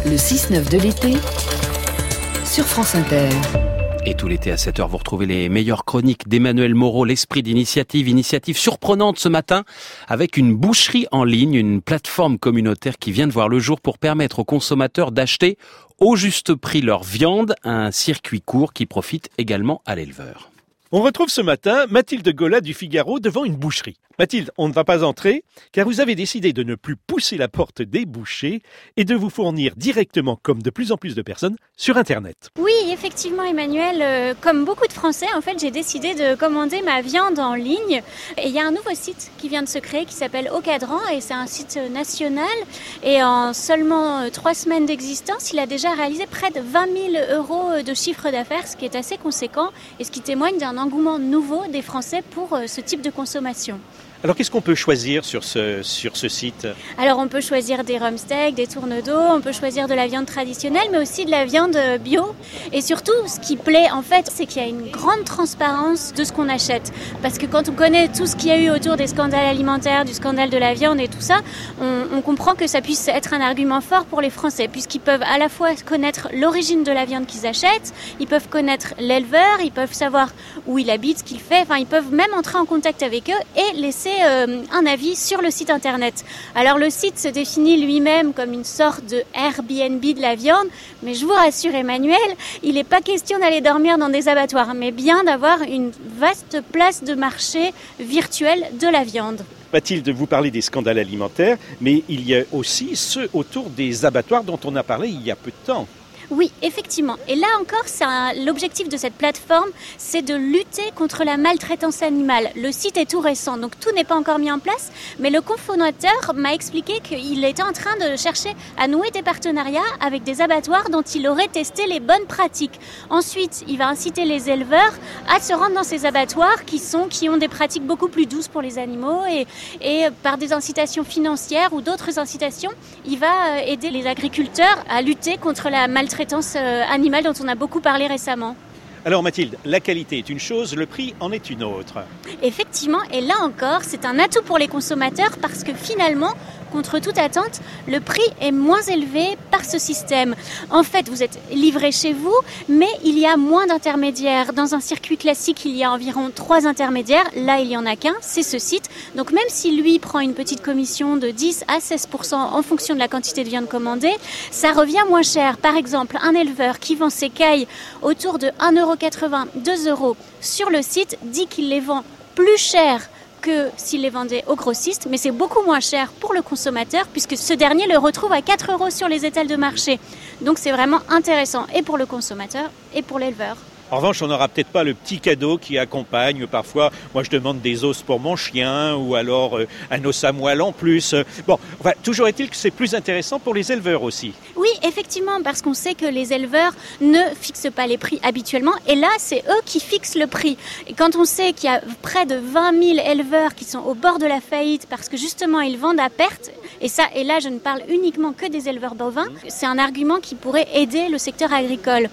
Le 6-9 de l'été sur France Inter. Et tout l'été à 7h, vous retrouvez les meilleures chroniques d'Emmanuel Moreau, l'esprit d'initiative surprenante ce matin avec une boucherie en ligne, une plateforme communautaire qui vient de voir le jour pour permettre aux consommateurs d'acheter au juste prix leur viande, un circuit court qui profite également à l'éleveur. On retrouve ce matin Mathilde Gola du Figaro devant une boucherie. Mathilde, on ne va pas entrer car vous avez décidé de ne plus pousser la porte des bouchers et de vous fournir directement, comme de plus en plus de personnes, sur Internet. Oui, effectivement Emmanuel, comme beaucoup de Français, en fait, j'ai décidé de commander ma viande en ligne. Et il y a un nouveau site qui vient de se créer qui s'appelle Au Cadran et c'est un site national. Et en seulement 3 semaines d'existence, il a déjà réalisé près de 20 000 euros de chiffre d'affaires, ce qui est assez conséquent et ce qui témoigne d'un engouement nouveau des Français pour ce type de consommation. Alors qu'est-ce qu'on peut choisir sur ce site ? Alors on peut choisir des rumsteaks, des tournes d'eau, on peut choisir de la viande traditionnelle mais aussi de la viande bio. Et surtout ce qui plaît en fait c'est qu'il y a une grande transparence de ce qu'on achète. Parce que quand on connaît tout ce qu'il y a eu autour des scandales alimentaires, du scandale de la viande et tout ça, on comprend que ça puisse être un argument fort pour les Français puisqu'ils peuvent à la fois connaître l'origine de la viande qu'ils achètent, ils peuvent connaître l'éleveur, ils peuvent savoir où il habite, ce qu'il fait, enfin ils peuvent même entrer en contact avec eux et laisser un avis sur le site internet. Alors le site se définit lui-même comme une sorte de Airbnb de la viande, mais je vous rassure Emmanuel, il n'est pas question d'aller dormir dans des abattoirs, mais bien d'avoir une vaste place de marché virtuelle de la viande. Mathilde, vous parlez des scandales alimentaires, mais il y a aussi ceux autour des abattoirs dont on a parlé il y a peu de temps. Oui, effectivement. Et là encore, l'objectif de cette plateforme, c'est de lutter contre la maltraitance animale. Le site est tout récent, donc tout n'est pas encore mis en place, mais le cofondateur m'a expliqué qu'il était en train de chercher à nouer des partenariats avec des abattoirs dont il aurait testé les bonnes pratiques. Ensuite, il va inciter les éleveurs à se rendre dans ces abattoirs qui ont des pratiques beaucoup plus douces pour les animaux et par des incitations financières ou d'autres incitations, il va aider les agriculteurs à lutter contre la maltraitance animale dont on a beaucoup parlé récemment. Alors Mathilde, la qualité est une chose, le prix en est une autre. Effectivement, et là encore, c'est un atout pour les consommateurs parce que finalement, contre toute attente, le prix est moins élevé par ce système. En fait, vous êtes livré chez vous, mais il y a moins d'intermédiaires. Dans un circuit classique, il y a environ 3 intermédiaires. Là, il n'y en a qu'un, c'est ce site. Donc même si lui prend une petite commission de 10 à 16% en fonction de la quantité de viande commandée, ça revient moins cher. Par exemple, un éleveur qui vend ses cailles autour de 1,80 €, 2 € sur le site dit qu'il les vend plus cher que s'il les vendait au grossiste, mais c'est beaucoup moins cher pour le consommateur puisque ce dernier le retrouve à 4 € sur les étals de marché. Donc c'est vraiment intéressant et pour le consommateur et pour l'éleveur. En revanche, on n'aura peut-être pas le petit cadeau qui accompagne. Parfois, moi je demande des os pour mon chien ou alors un os à moelle en plus. Bon, enfin, toujours est-il que c'est plus intéressant pour les éleveurs aussi. Oui, effectivement, parce qu'on sait que les éleveurs ne fixent pas les prix habituellement et là, c'est eux qui fixent le prix. Et quand on sait qu'il y a près de 20 000 éleveurs qui sont au bord de la faillite parce que justement ils vendent à perte, et là je ne parle uniquement que des éleveurs bovins, c'est un argument qui pourrait aider le secteur agricole.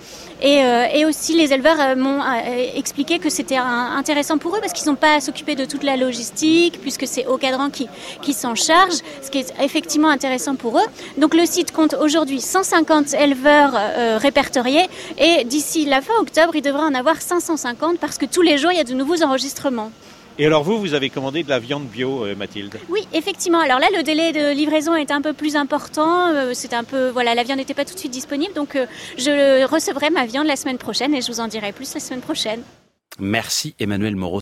Et aussi les éleveurs m'ont expliqué que c'était intéressant pour eux parce qu'ils n'ont pas à s'occuper de toute la logistique puisque c'est Au Cadran qui s'en charge, ce qui est effectivement intéressant pour eux. Donc le site compte aujourd'hui 150 éleveurs répertoriés et d'ici la fin octobre, il devrait en avoir 550 parce que tous les jours, il y a de nouveaux enregistrements. Et alors vous avez commandé de la viande bio, Mathilde ? Oui, effectivement. Alors là, le délai de livraison est un peu plus important. La viande n'était pas tout de suite disponible. Donc je recevrai ma viande la semaine prochaine et je vous en dirai plus la semaine prochaine. Merci Emmanuel Moreau.